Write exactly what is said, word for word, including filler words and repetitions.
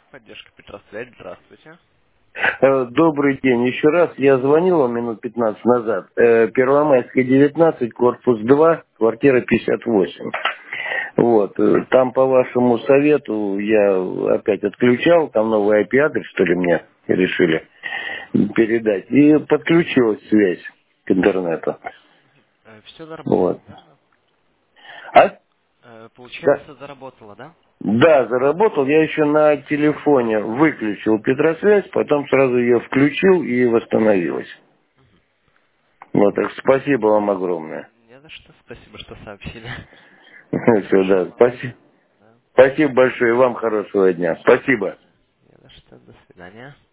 Поддержка Петросвязь, здравствуйте. Э, Добрый день. Еще раз я звонил вам минут пятнадцать назад. Э, Первомайская, девятнадцать, корпус два, квартира пятьдесят восемь. Вот. э, Там по вашему совету я опять отключал, там новый ай пи-адрес, что ли, мне решили передать. И подключилась связь к интернету. Все заработало, Вот. верно? А? Э, Да. Получается, заработало, да? Да, заработал. Я еще на телефоне выключил Петросвязь, потом сразу ее включил и восстановилась. Вот, так спасибо вам огромное. Не за что, спасибо, что сообщили. Все, Хорошего да. вам Спасибо. дня. Да. Спасибо большое и вам хорошего дня. Спасибо. Не за что, до свидания.